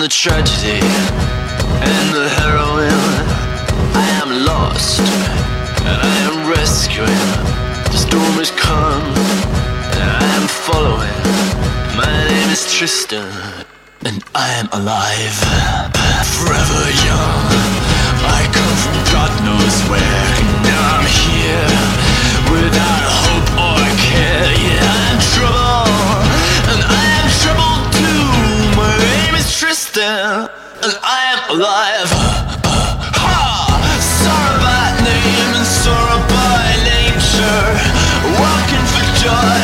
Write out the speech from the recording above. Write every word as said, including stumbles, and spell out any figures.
the tragedy and the heroine. I am lost and I am rescuing. The storm has come and I am following. My name is Tristan and I am alive. Forever young, I come from God knows where. Now I'm here without hope or care. Yeah, I'm trouble and I am trouble too. My name is Tristan and I am alive. Ha! Sorrow by name and sorrow by nature. Walking for joy